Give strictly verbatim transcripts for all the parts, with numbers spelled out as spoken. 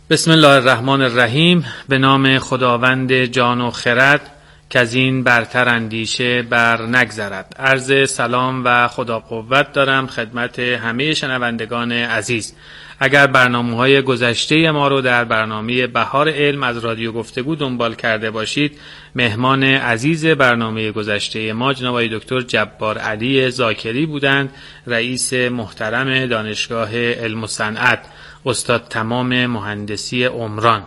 بسم الله الرحمن الرحیم. به نام خداوند جان و خرد که از این برتر اندیشه بر نگذرد. عرض سلام و خدا قوت دارم خدمت همه شنوندگان عزیز. اگر برنامه‌های گذشته ما رو در برنامه بهار علم از رادیو گفتگو دنبال کرده باشید، مهمان عزیز برنامه گذشته ما جناب آقای دکتر جبار علی ذاکری بودند، رئیس محترم دانشگاه علم و صنعت، استاد تمام مهندسی عمران.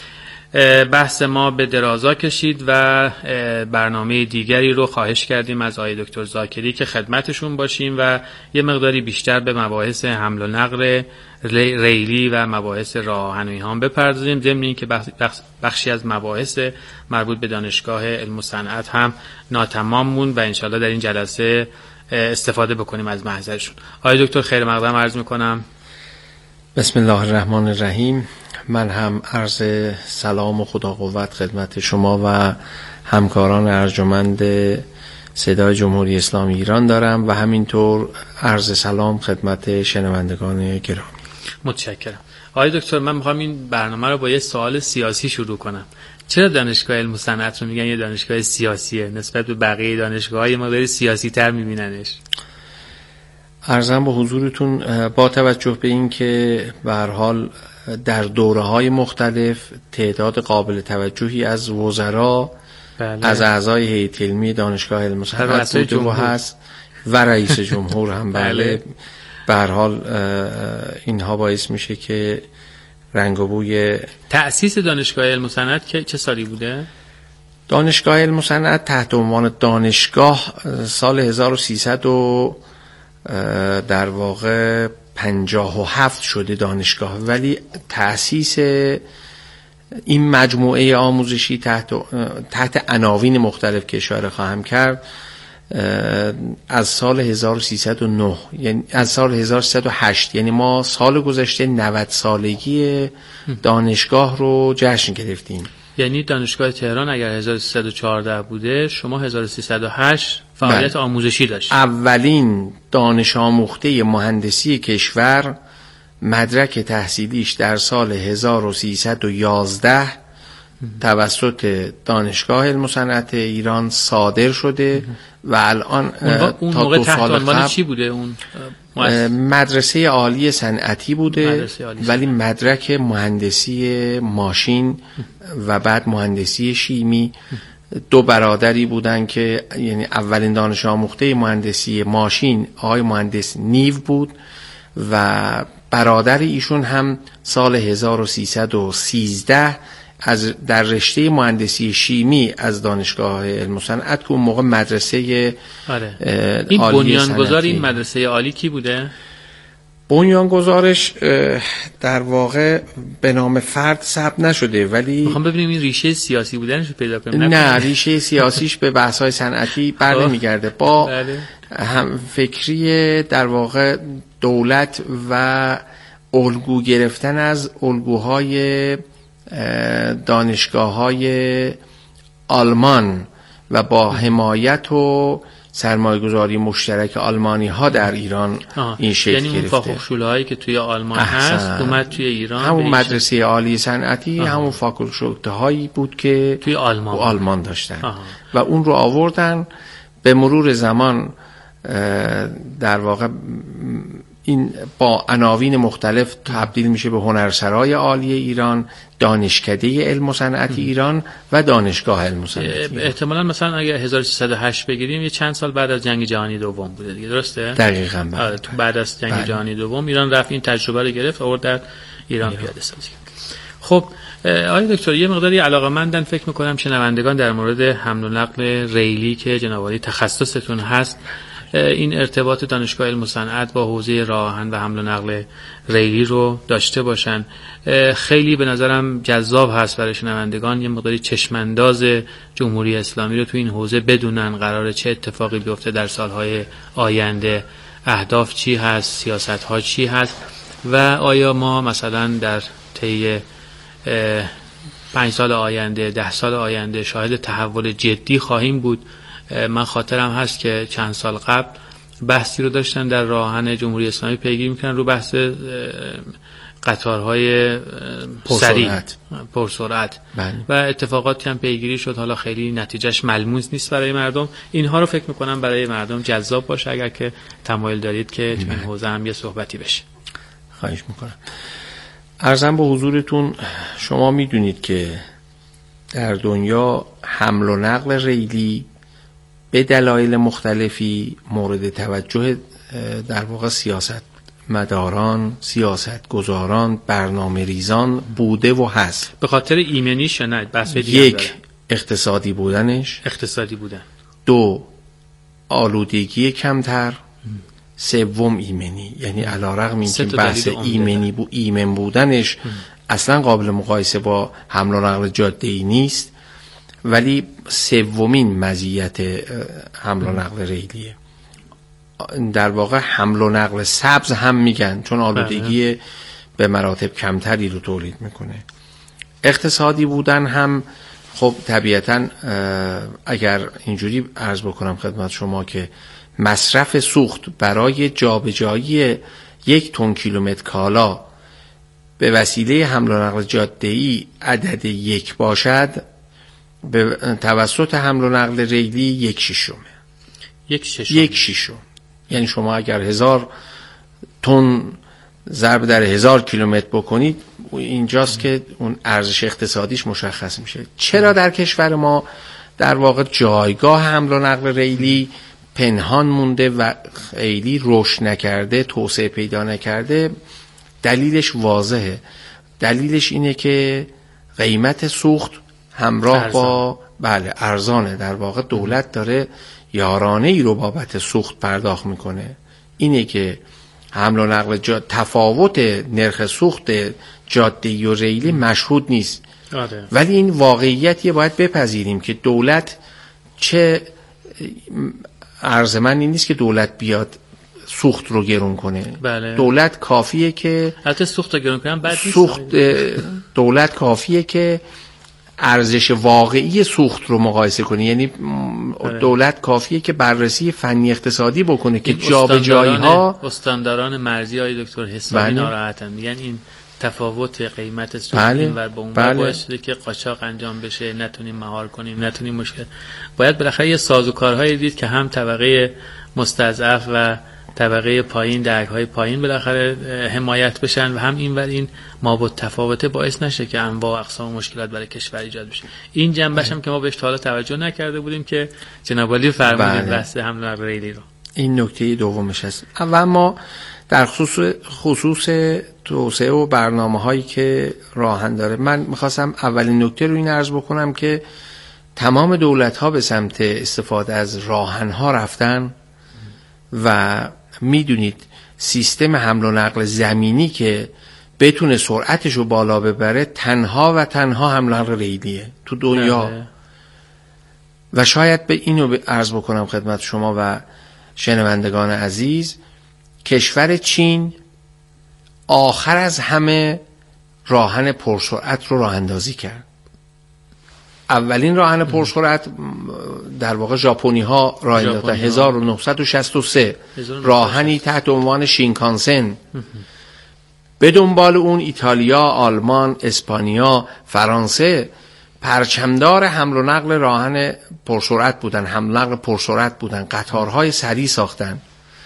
بحث ما به درازا کشید و برنامه دیگری رو خواهش کردیم از آقای دکتر ذاکری که خدمتشون باشیم و یه مقداری بیشتر به مباحث حمل و نقل ریلی و مباحث راه آهنی هم بپردازیم، ضمن اینکه بخشی از مباحث مربوط به دانشگاه علم و صنعت هم ناتمام موند و انشالله در این جلسه استفاده بکنیم از محضرشون. آقای دکتر خیر مقدم عرض میکنم. بسم الله الرحمن الرحیم. من هم عرض سلام و خدا قوت خدمت شما و همکاران ارجمند صدای جمهوری اسلامی ایران دارم و همینطور عرض سلام خدمت شنوندگان گرامی. متشکرم. آقای دکتر، من میخوام این برنامه رو با یه سوال سیاسی شروع کنم. چرا دانشگاه علم و صنعت رو میگن یه دانشگاه سیاسیه؟ نسبت به بقیه دانشگاه‌ها یه مقداری سیاسی‌تر میبیننش. عرضم به حضورتون با توجه به این که به هر حال در دوره‌های مختلف تعداد قابل توجهی از وزرا، بله، از اعضای هیئت علمی دانشگاه علم و صنعت بوده و هست و رئیس جمهور هم بله، به هر حال اینها باعث میشه که رنگ و بوی تأسیس دانشگاه علم و صنعت که چه سالی بوده؟ دانشگاه علم و صنعت تحت عنوان دانشگاه سال هزار و سیصد و در واقع پنجاه و هفت شده دانشگاه، ولی تأسیس این مجموعه آموزشی تحت تحت عناوین مختلف که اشاره خواهم کرد از سال هزار و سیصد و نه، یعنی از سال هزار و سیصد و هشت، یعنی ما سال گذشته نود سالگی دانشگاه رو جشن گرفتیم. یعنی دانشگاه تهران اگر هزار و سیصد و چهارده بوده، شما هزار و سیصد و هشت فعالیت بله. آموزشی داشت. اولین دانش آموخته مهندسی کشور مدرک تحصیلیش در سال هزار و سیصد و یازده توسط دانشگاه علم و صنعت ایران صادر شده و الان اون تا موقع دو تحت سال عنوان چی بوده؟ اون مدرسه عالی صنعتی بوده، مدرسه عالی ولی مدرک مهندسی ماشین و بعد مهندسی شیمی. دو برادری بودن که یعنی اولین دانش آموخته مهندسی ماشین آقای مهندس نیو بود و برادر ایشون هم سال هزار و سیصد و سیزده از در رشته مهندسی شیمی از دانشگاه علم و صنعت که اون موقع مدرسه آره. این بنیانگذار این مدرسه عالی کی بوده؟ بنیانگذارش در واقع به نام فرد ثبت نشده، ولی میخوام ببینیم این ریشه سیاسی بودنش رو پیدا کنیم. نه، ریشه سیاسیش به بحث‌های صنعتی بر نمیگرده، با هم فکری در واقع دولت و الگو گرفتن از الگوهای دانشگاه‌های آلمان و با حمایت و سرمایه‌گذاری مشترک آلمانی ها در ایران آه. این شکل یعنی گرفته. یعنی اون فاکولته هایی که توی آلمان احسن. هست اومد توی ایران، همون مدرسه عالی صنعتی آه. همون فاکولته هایی بود که توی آلمان, آلمان داشتن آه. و اون رو آوردن. به مرور زمان در واقع این با عناوین مختلف تبدیل میشه به هنرسرای عالی ایران، دانشکده علم و صنعت ایران و دانشگاه علم و صنعت. احتمالاً مثلا اگر هزار و سیصد و هشت بگیریم یه چند سال بعد از جنگ جهانی دوم بوده دیگه، درسته؟ دقیقاً. آره، تو بعد از جنگ بله. جهانی دوم ایران رفت این تجربه رو گرفت آورد در ایران پیاده سازی. خب آقای دکتر، یه مقداری علاقه‌مندن فکر می‌کنم شنوندگان در مورد حمل و نقل ریلی که جناب عالی تخصصتون هست، این ارتباط دانشگاه علم و صنعت با حوزه راه آهن و حمل و نقل ریلی رو داشته باشن. خیلی به نظرم جذاب هست برای شنوندگان یه مقداری چشمانداز جمهوری اسلامی رو تو این حوزه بدونن، قراره چه اتفاقی بیفته در سالهای آینده، اهداف چی هست، سیاست‌ها چی هست و آیا ما مثلا در طی پنج سال آینده، ده سال آینده شاهد تحول جدی خواهیم بود. من خاطرم هست که چند سال قبل بحثی رو داشتن در راه آهن جمهوری اسلامی پیگیری میکنن رو بحث قطارهای سریع پرسرعت و اتفاقاتی هم پیگیری شد. حالا خیلی نتیجهش ملموس نیست برای مردم. اینها رو فکر میکنم برای مردم جذاب باشه اگر که تمایل دارید که تو این حوزه هم یه صحبتی بشه. خواهش میکنم. عرضم به حضورتون، شما میدونید که در دنیا حمل و نقل ریلی به دلایل مختلفی مورد توجه در واقع سیاست مداران، سیاست گذاران، برنامه ریزان بوده و هست. به خاطر ایمنیش یا نه؟ بحث یک، اقتصادی بودنش، اقتصادی بودن. دو، آلودگی کمتر. سوم، ایمنی. یعنی علیرغم اینکه بحث ایمنی بو ایمن بودنش ام. اصلا قابل مقایسه با حمل و نقل جاده‌ای نیست، ولی سومین مزیت حمل و نقل ریلیه. در واقع حمل و نقل سبز هم میگن، چون آلودگی به مراتب کمتری رو تولید میکنه. اقتصادی بودن هم خب طبیعتا اگر اینجوری عرض بکنم خدمت شما که مصرف سوخت برای جابجایی یک تن کیلومتر کالا به وسیله حمل و نقل جاده‌ای عدد یک باشد، به توسط حمل و نقل ریلی یک شیشمه. یک شیشم. یک شیشم. یعنی شما اگر هزار تن ضرب در هزار کیلومتر بکنید، اینجاست که اون ارزش اقتصادیش مشخص میشه. چرا در کشور ما در واقع جایگاه حمل و نقل ریلی پنهان مونده و خیلی رشد نکرده، توسعه پیدا نکرده؟ دلیلش واضحه. دلیلش اینه که قیمت سوخت همراه ارزان. با بله ارزانه. در واقع دولت داره یارانه ای رو بابت سوخت پرداخت میکنه. اینه که حمل و نقل جا... تفاوت نرخ سوخت جاده‌ای و ریلی مشهود نیست. آره. ولی این واقعیتیه، باید بپذیریم که دولت چه عرض من این نیست که دولت بیاد سوخت رو گرون کنه. بله. دولت کافیه که البته سوخت رو گرون کنن بد نیست. سوخت دولت کافیه که ارزش واقعی سوخت رو مقایسه کنه. یعنی بله. دولت کافیه که بررسی فنی اقتصادی بکنه که جابجایی ها استانداران مرزی های دکتر حسابی بله. ناراحتن، میگن این تفاوت قیمت سوخت بله. این ور با اون بله. باعث شده که قاچاق انجام بشه، نتونیم مهار کنیم، نتونیم مشکل. باید بالاخره یه سازوکارهایی دید که هم طبقه مستضعف و طبقه پایین، درک‌های پایین بالاخره حمایت بشن و هم این ور این مابعد تفاوته باعث نشه که انواع و اقسام مشکلات برای کشور ایجاد بشه. این جنبش هم که ما بهش تا حالا توجه نکرده بودیم که جناب عالی فرمودید بحث حمل و نقل ریلی رو. این نکته دومش است. اول ما در خصوص خصوص توسعه و برنامه‌هایی که راهن داره، من می‌خواستم اولین نکته رو این عرض بکنم که تمام دولت‌ها به سمت استفاده از راهن‌ها رفتن و میدونید سیستم حمل و نقل زمینی که بتونه سرعتش رو بالا ببره تنها و تنها حمل و نقل ریلیه تو دنیا. نه. و شاید به اینو عرض بکنم خدمت شما و شنوندگان عزیز، کشور چین آخر از همه راهن پرسرعت رو راه اندازی کرد. اولین راهن پرسرعت در واقع ژاپنی ها راه انداختن هزار و نهصد و شصت و سه، راهنی تحت عنوان شینکانسن. به دنبال اون ایتالیا، آلمان، اسپانیا، فرانسه پرچمدار حمل و نقل راهن پرسرعت بودن، حمل و نقل پرسرعت بودن، قطارهای سریع ساختن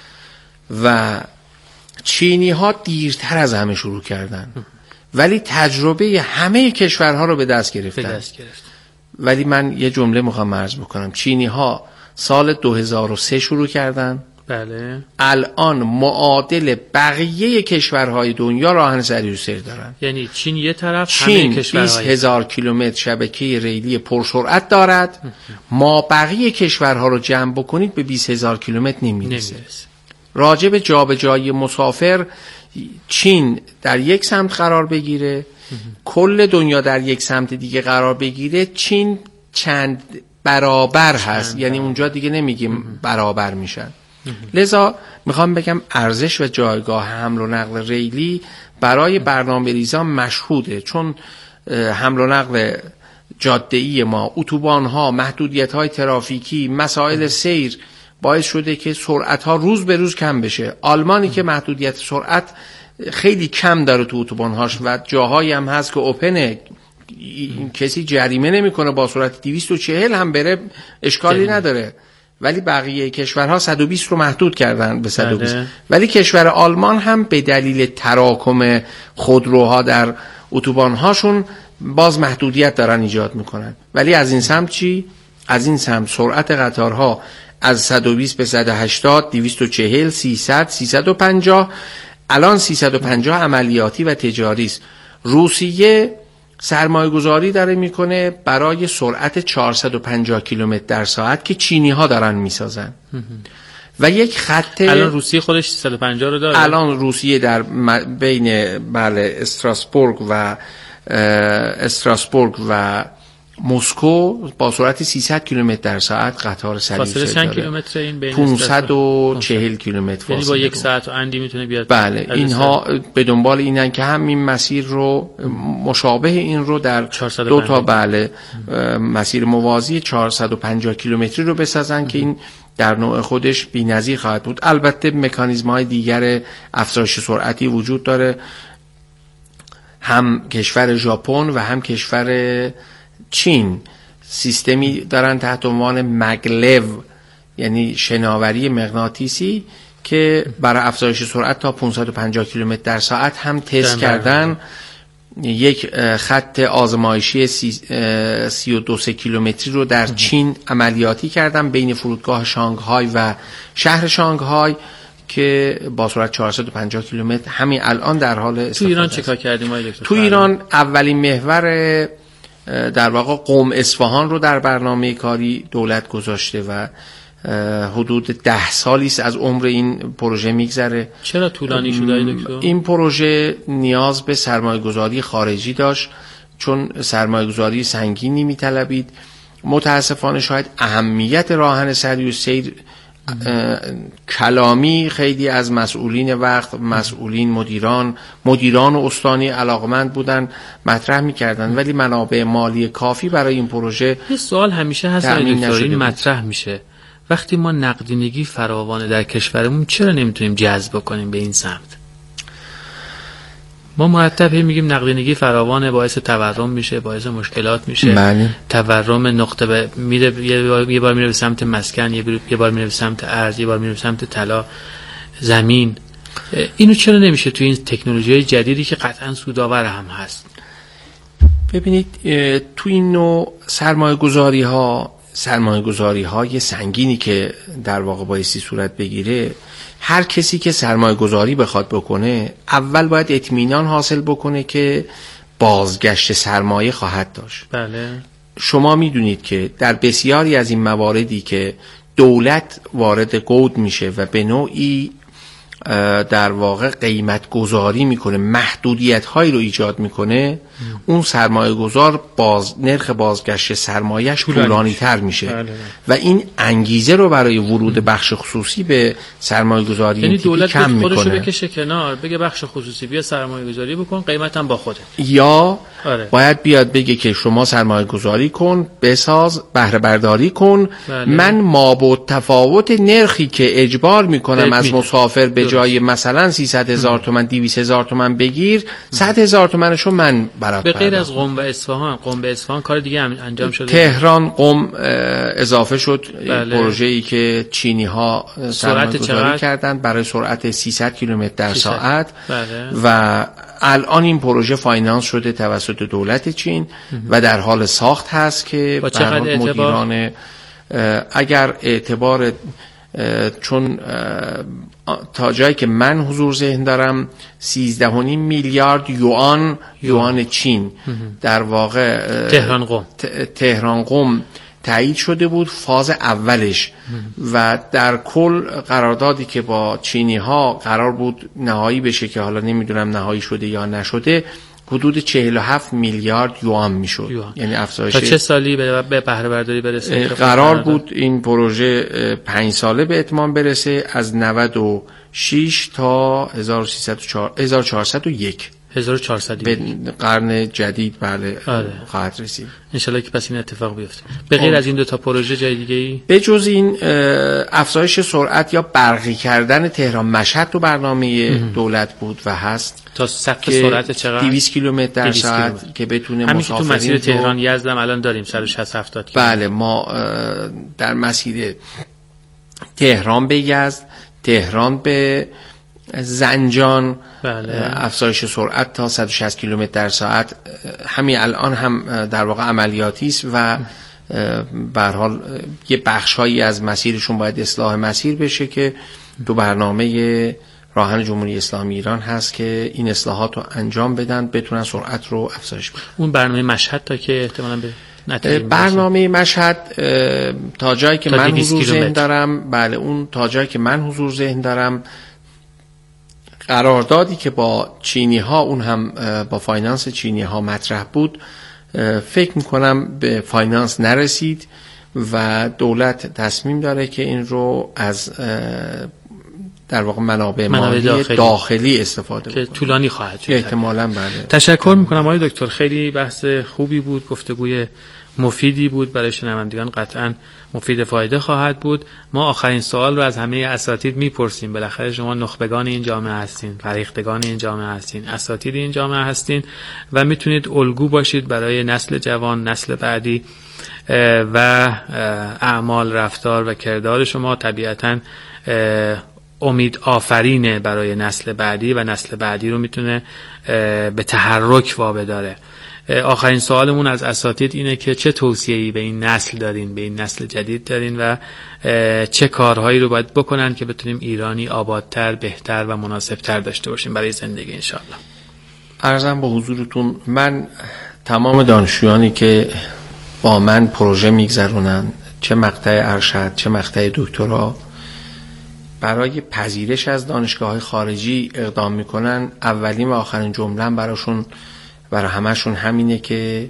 و چینی ها دیرتر از همه شروع کردن، ولی تجربه همه کشورها رو به دست گرفتن. به دست گرفت. ولی من یه جمله میخوام عرض بکنم. چینی ها سال دو هزار و سه شروع کردن. بله. الان معادل بقیه کشورهای دنیا راهن سریع و سیر دارن. یعنی چین یه طرف، چین همه کشورهای بیست هزار کیلومتر شبکه ریلی پرسرعت دارد. ما بقیه کشورها رو جمع بکنید به بیست هزار کیلومتر نمیرسه. راجع به جابجایی مسافر، چین در یک سمت قرار بگیره، کل دنیا در یک سمت دیگه قرار بگیره، چین چند برابر هست. چند یعنی اونجا دیگه نمیگیم برابر میشن. لذا میخوام بگم ارزش و جایگاه حمل و نقل ریلی برای برنامه ریزان مشهوده، چون حمل و نقل جاده‌ای ما، اتوبان‌ها، محدودیت‌های ترافیکی، مسائل سیر باعث شده که سرعت‌ها روز به روز کم بشه. آلمانی که محدودیت سرعت خیلی کم داره تو اتوبان‌هاش و جاهایی هم هست که اوپنه، کسی جریمه نمیکنه، با سرعت دویست و چهل هم بره اشکالی جریمه نداره. ولی بقیه کشورها صد و بیست رو محدود کردن به صد و بیست. بله. ولی کشور آلمان هم به دلیل تراکم خودروها در اتوبان‌هاشون باز محدودیت دارن ایجاد میکنن. ولی از این سمت چی؟ از این سمت سرعت قطارها از صد و بیست به صد و هشتاد، دویست و چهل، سیصد، سیصد و پنجاه، الان سیصد و پنجاه عملیاتی و تجاری است. روسیه سرمایه گذاری داره میکنه برای سرعت چهارصد و پنجاه کیلومتر در ساعت که چینی ها دارن میسازن و یک خط. الان روسیه خودش سیصد و پنجاه رو داره. الان روسیه در بین بله استراسبورگ و استراسبورگ و مسکو با سرعت سیصد کیلومتر در ساعت قطار سریع فاصله چند کیلومتر این بین؟ پانصد و چهل کیلومتر فاصله. یعنی با یک ساعت و اندی میتونه بیاد. بله اینها به دنبال اینن که همین مسیر رو مشابه این رو در دو تا بله مسیر موازی چهارصد و پنجاه کیلومتری رو بسازن که این در نوع خودش بی‌نظیر خواهد بود. البته مکانیزم‌های دیگر افزایش سرعتی وجود داره. هم کشور ژاپن و هم کشور چین سیستمی دارن تحت عنوان مگلو، یعنی شناوری مغناطیسی، که برای افزایش سرعت تا پانصد و پنجاه کیلومتر در ساعت هم تست کردن. یک خط آزمایشی سی, سی و دو کیلومتری رو در چین عملیاتی کردن بین فرودگاه شانگهای و شهر شانگهای که با سرعت چهارصد و پنجاه کیلومتر همین الان در حال استفاده. تو ایران چه کار کردیم آقای دکتر؟ تو ایران اولین محور در واقع قم اصفهان رو در برنامه کاری دولت گذاشته و حدود ده سالی است از عمر این پروژه میگذره. چرا طولانی شده آقای دکتر؟ این پروژه نیاز به سرمایه‌گذاری خارجی داشت چون سرمایه‌گذاری سنگینی میطلبید. متاسفانه شاید اهمیت راهن سریع السیر کلامی خیلی از مسئولین وقت، مسئولین مدیران مدیران و استانی علاقمند بودن مطرح میکردن، ولی منابع مالی کافی برای این پروژه. یه سوال همیشه هست دکتر، این مطرح میشه وقتی ما نقدینگی فراوانه در کشورمون چرا نمیتونیم جذب کنیم به این سمت؟ ما مرتب میگیم نقدینگی فراوانه باعث تورم میشه، باعث مشکلات میشه. بله. تورم نقطه به میره یه بار میره به سمت مسکن، یه بار میره به سمت ارز، یه بار میره به سمت طلا، زمین. اینو چرا نمیشه تو این تکنولوژی جدیدی که قطعا سودآور هم هست؟ ببینید تو این نوع سرمایه گذاری ها سرمایه گذاری های سنگینی که در واقع بایستی صورت بگیره، هر کسی که سرمایه گذاری بخواد بکنه اول باید اطمینان حاصل بکنه که بازگشت سرمایه خواهد داشت. بله. شما میدونید که در بسیاری از این مواردی که دولت وارد گود میشه و به نوعی در واقع قیمت گذاری میکنه، محدودیت هایی رو ایجاد میکنه، اون سرمایه گذار باز نرخ بازگشت سرمایهش طولانی تر میشه. بله. و این انگیزه رو برای ورود بخش خصوصی به سرمایه گذاری یعنی دولت کم میکنه. خودشو بکشه کنار، بگه بخش خصوصی بیا سرمایه گذاری بکن، قیمتم با خوده. یا آره. باید بیاد بگه که شما سرمایه گذاری کن، بساز، بهره برداری کن. بله. من مابعد تفاوت نرخی که اجبار میکنم از مسافر به جای مثلا سیصد هزار تومان دویست هزار تومان بگیر، صد هزار تومانشو من برات به غیر از قم و اصفهان. قم به اصفهان کار دیگه هم انجام شده. تهران قم اضافه شد. بله. پروژه‌ای که چینی ها سرمایه گذاری کردن برای سرعت سیصد کیلومتر در ساعت. بله. و الان این پروژه فاینانس شده توسط دولت چین و در حال ساخت هست که با چقدر مدیران اگر اعتبار چون تا جایی که من حضور ذهن دارم سیزده و نیم میلیارد یوان یوان چین در واقع تهران قم تهران قم تایید شده بود فاز اولش و در کل قراردادی که با چینی ها قرار بود نهایی بشه که حالا نمیدونم نهایی شده یا نشده حدود چهل و هفت میلیارد یوان میشد. یعنی افزایش تا چه سالی به بهره برداری برسه؟ قرار بود این پروژه پنج ساله به اتمام برسه، از نود و شش تا هزار و چهارصد و یک هزار و چهارصد به قرن جدید بله آره. خواهد رسید انشالله که پس این اتفاق بیفته. به غیر از این دو تا پروژه جای دیگه ای به جز این افزایش سرعت یا برقی کردن تهران مشهد تو برنامه ام. دولت بود و هست تا سقف سرعت چقدر دویست کیلومتر در ساعت که بتونه مسافرین تو مسیر تهران یزد هم الان داریم صد و شصت هفتاد بله ما در مسیر تهران به یزد، تهران به زنجان بله. افزایش سرعت تا صد و شصت کیلومتر در ساعت همین الان هم در واقع عملیاتی است و به هر حال یه بخش‌هایی از مسیرشون باید اصلاح مسیر بشه که تو برنامه راهن جمهوری اسلامی ایران هست که این اصلاحات رو انجام بدن بتونن سرعت رو افزایش بدن. اون برنامه مشهد تا که احتمالاً به نتیجه برنامه مشهد تا جایی که من حضور ذهن دارم بله اون تا جایی که من حضور ذهن دارم قراردادی که با چینی ها اون هم با فاینانس چینی ها مطرح بود فکر میکنم به فاینانس نرسید و دولت تصمیم داره که این رو از در واقع منابع مالی داخلی. داخلی استفاده که طولانی خواهد شد احتمالاً بله. تشکر میکنم آقای دکتر، خیلی بحث خوبی بود، گفتگوی مفیدی بود برای شنوندگان، قطعاً مفید فایده خواهد بود. ما آخرین سوال رو از همه اساتید میپرسیم، بالاخره شما نخبگان این جامعه هستین، فرهیختگان این جامعه هستین، اساتید این جامعه هستین و میتونید الگو باشید برای نسل جوان، نسل بعدی و اعمال، رفتار و کردار شما طبیعتاً امید آفرینه برای نسل بعدی و نسل بعدی رو میتونه به تحرک وابداره. آخرین سوالمون از اساتید اینه که چه توصیه‌ای به این نسل دارین، به این نسل جدید دارین و چه کارهایی رو باید بکنن که بتونیم ایرانی آبادتر، بهتر و مناسبتر داشته باشیم برای زندگی انشاءالله. عرضم به حضورتون من تمام دانشجویانی که با من پروژه میگذرونن، چه مقطع ارشد چه مقطع دکترا، برای پذیرش از دانشگاه‌های خارجی اقدام میکنن، اولین و آخرین جمله‌ام براشون برای همشون همینه که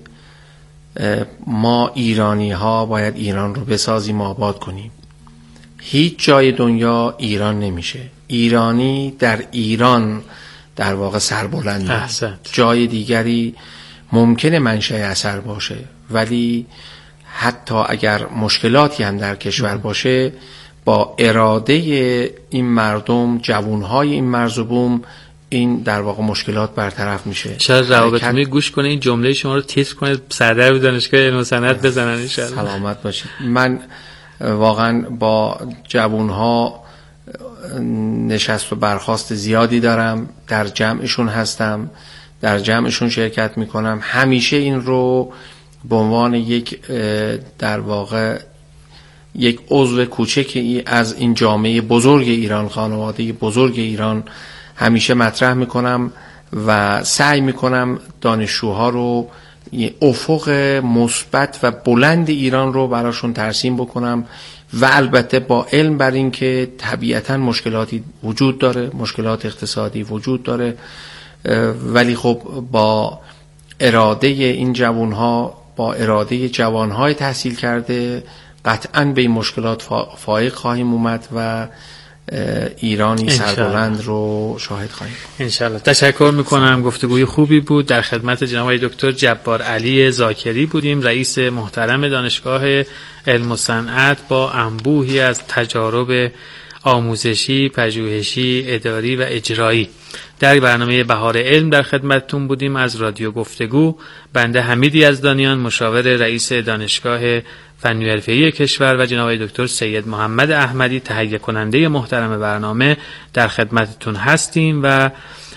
ما ایرانی ها باید ایران رو بسازیم، آباد کنیم. هیچ جای دنیا ایران نمیشه. ایرانی در ایران در واقع سربلند، جای دیگری ممکنه منشأ اثر باشه، ولی حتی اگر مشکلاتی هم در کشور باشه با اراده این مردم، جوانهای این مرزبوم، این در واقع مشکلات برطرف میشه. شاید روابطتون گوش کنه این جمله شما رو تیتر کنه، سردر به دانشگاه علم و صنعت بزنن ان شاء الله. سلامت باشید. من واقعا با جوانها نشست و برخاست زیادی دارم، در جمعشون هستم، در جمعشون شرکت میکنم. همیشه این رو به عنوان یک در واقع یک عضو کوچکی از این جامعه بزرگ ایران، خانواده بزرگ ایران همیشه مطرح میکنم و سعی میکنم دانشجوها رو افق مثبت و بلند ایران رو براشون ترسیم بکنم و البته با علم بر این که طبیعتاً مشکلاتی وجود داره، مشکلات اقتصادی وجود داره، ولی خب با اراده این جوانها، با اراده جوانهای تحصیل کرده قطعاً به این مشکلات فائق خواهیم اومد و ایرانی سربلند رو شاهد خواهیم. انشالله. تشکر میکنم، گفتگوی خوبی بود. در خدمت جناب دکتر جبار علی ذاکری بودیم، رئیس محترم دانشگاه علم و صنعت با انبوهی از تجارب آموزشی، پژوهشی، اداری و اجرایی. در برنامه بهار علم در خدمتتون بودیم از رادیو گفتگو. بنده حمید یزدانیان، مشاور رئیس دانشگاه فنی و حرفه‌ای کشور و جناب دکتر سید محمد احمدی، تهیه کننده محترم برنامه، در خدمتتون هستیم و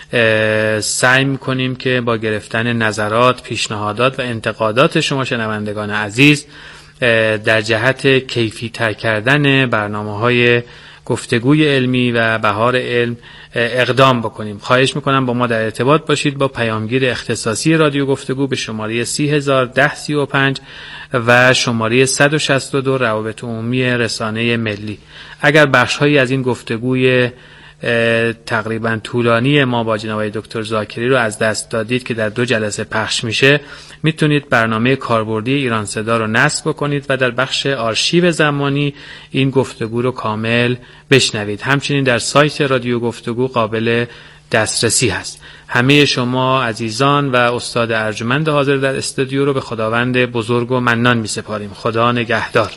سعی می‌کنیم که با گرفتن نظرات، پیشنهادات و انتقادات شما شنوندگان عزیز در جهت کیفی تر کردن برنامه‌های گفتگوی علمی و بهار علم اقدام بکنیم. خواهش میکنم با ما در ارتباط باشید با پیامگیر اختصاصی رادیو گفتگو به شماره سی هزار و ده سی و پنج و شماره صد و شصت و دو روابط عمومی رسانه ملی. اگر بخش‌هایی از این گفتگوی تقریبا طولانی ما با جناب دکتر ذاکری رو از دست دادید که در دو جلسه پخش میشه، میتونید برنامه کاربردی ایران صدا رو نصب بکنید و در بخش آرشیو زمانی این گفتگو رو کامل بشنوید. همچنین در سایت رادیو گفتگو قابل دسترسی هست. همه شما عزیزان و استاد ارجمند حاضر در استودیو رو به خداوند بزرگ و منان می سپاریم. خدا نگهدار.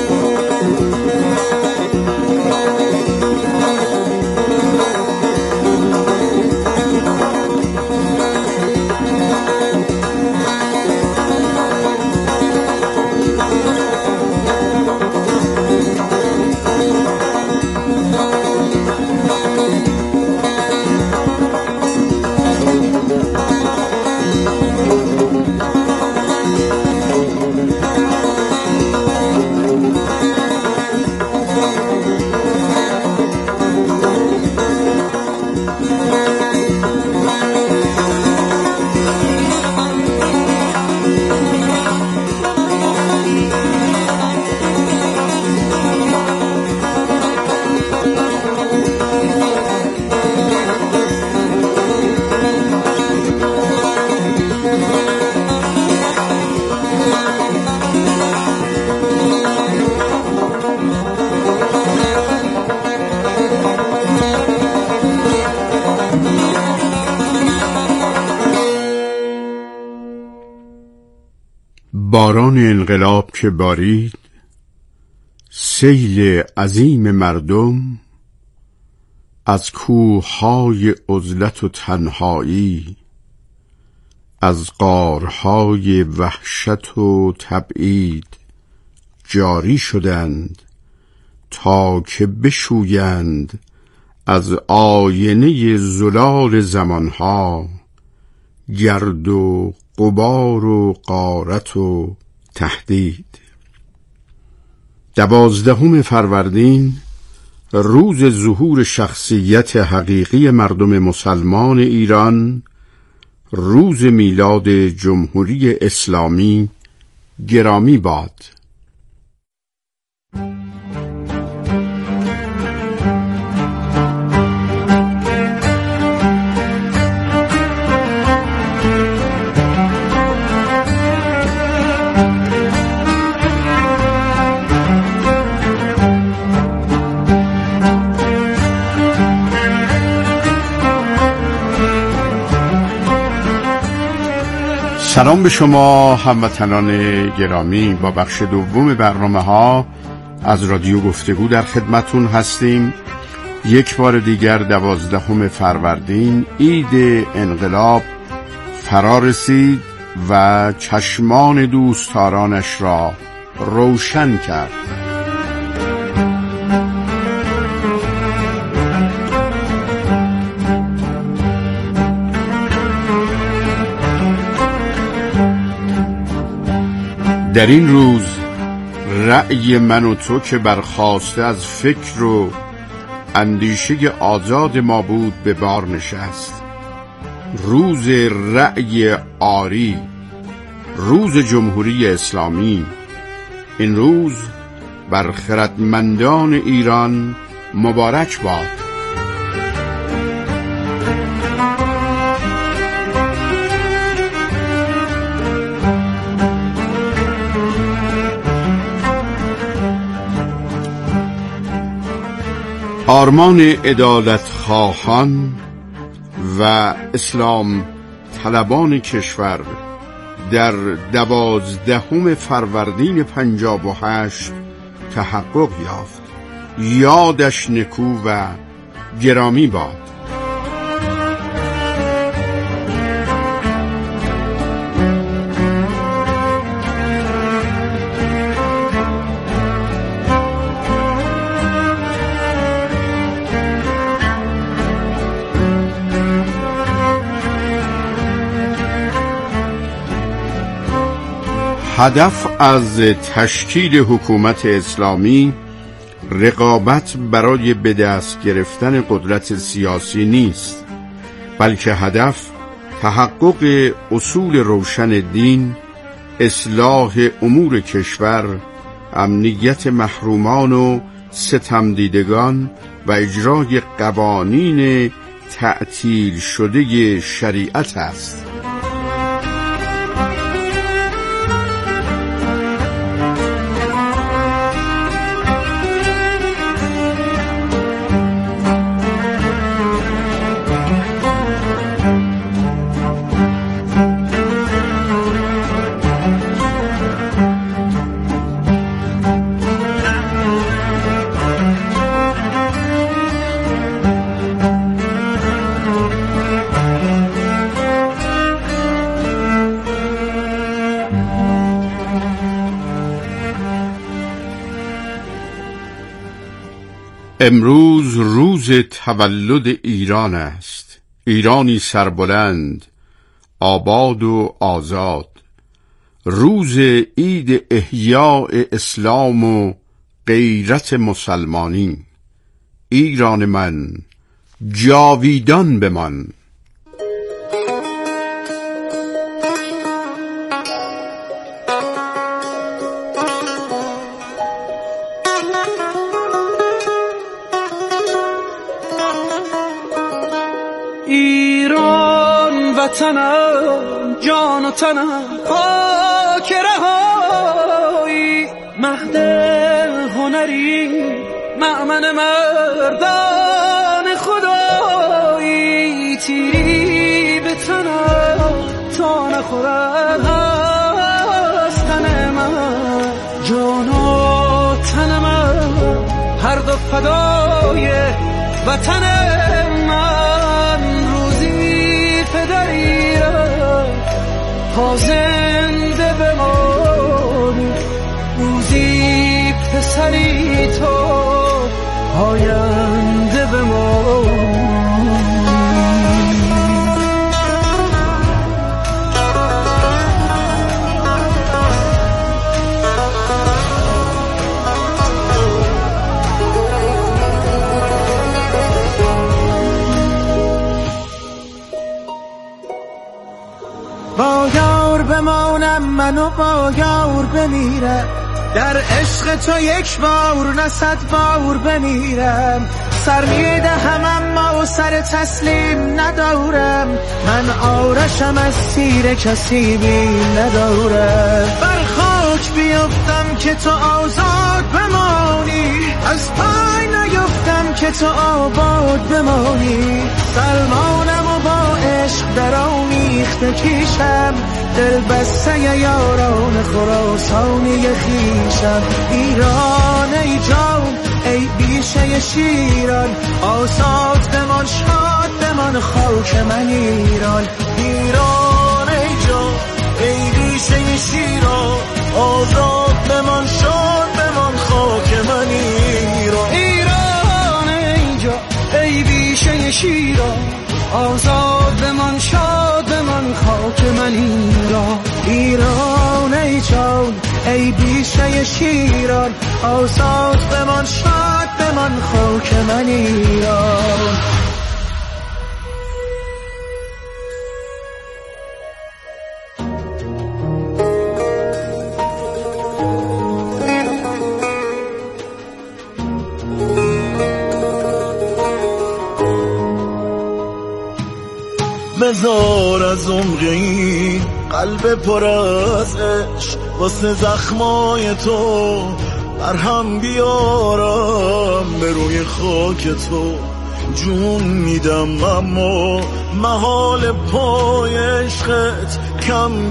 باران انقلاب که بارید، سیل عظیم مردم از کوههای عزلت و تنهایی، از غارهای وحشت و تبعید جاری شدند تا که بشویند از آینه زلال زمانها گرد و غبار و غارت و تهدید. دوازدهم فروردین، روز ظهور شخصیت حقیقی مردم مسلمان ایران، روز میلاد جمهوری اسلامی گرامی باد. سلام به شما هموطنان گرامی. با بخش دوم برنامه ها از رادیو گفتگو در خدمتون هستیم. یک بار دیگر دوازدهم فروردین، عید انقلاب فرا رسید و چشمان دوستدارانش را روشن کرد. در این روز رأی من و تو که برخاسته از فکر و اندیشه آزاد ما بود به بار نشست. روز رأی آری، روز جمهوری اسلامی. این روز بر خردمندان ایران مبارک باد. آرمان عدالت خواهان و اسلام طلبان کشور در دوازدهم فروردین پنجاب و هشت تحقق یافت. یادش نکو و گرامی باد. هدف از تشکیل حکومت اسلامی رقابت برای به دست گرفتن قدرت سیاسی نیست، بلکه هدف تحقق اصول روشن دین، اصلاح امور کشور، امنیت محرومان و ستمدیدگان و اجرای قوانین تعطیل شده شریعت است. امروز روز تولد ایران است، ایرانی سربلند، آباد و آزاد. روز عید احیاء اسلام و غیرت مسلمانی. ایران من جاویدان بمان. ایران وطنم، جان و تنم، خاک رهایی، مهد هنری، مأمن مردان خدایی. تیری به تنم تا نخورد از تن من، جان و تن من هر دو فدای وطن من. روزی پدر ایران تا زنده بمانی، روزی پسری تو آینده بمانی. با یار بمانم من و با یار بمیرم، در عشق تو یک بار نه صد بار بمیرم. سر میدهم اما سر تسلیم ندارم، من آرشم از تیر کسی بیم ندارم. بر خاک بیفتم که تو آزاد بمانی، از پای نیفتم که تو آباد بمانی. سلمانم و با عشق در آمیخته کیشم، دل بسته یاران خراسانی خیشم. ایران ای جان ای بیشه شیران، آزاد بمان شاد بمان خاک من ایران. ایران ای جان ای بیشه شیران، آزاد بمان شاد بمان خاک من ایران. ایران ای جان ای بیشه شیران، آزاد بمان شاد بمان خاک من ایران. ایران ای جان ای بیشه شیران، آزاد بمان شاد بمان خاک من ایران. بذار از عمق این قلب پر از عشق، واسه زخمای تو برهم بیارم به روی خاک تو. جون میدم اما محال پای عشقت کم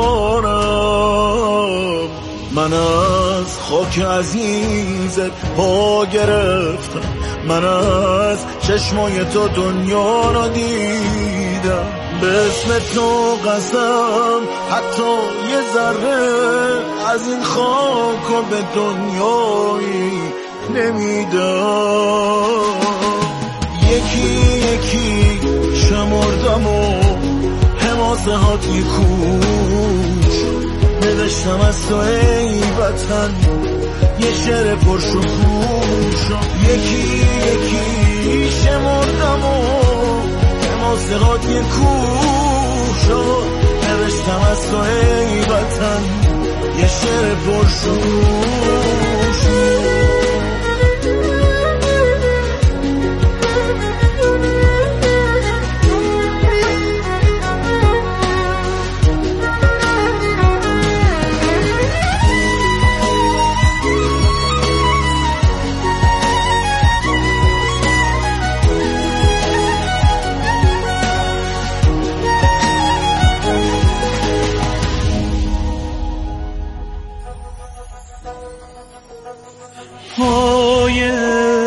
بیارم. من از خاک عزیزت پا گرفتم، من از چشمای تو دنیا را دیدم. به اسم تو قسم حتی یه ذره از این خاک و به دنیایی نمیدم. یکی یکی شمردم و حماسه هات یه کوچ نوشتم از تو ای وطن یه شعر پرشکوش. یکی یکی شمردم و حماسه هات یه کوچ نوشتم از تو ای وطن یه شعر پرشکوش.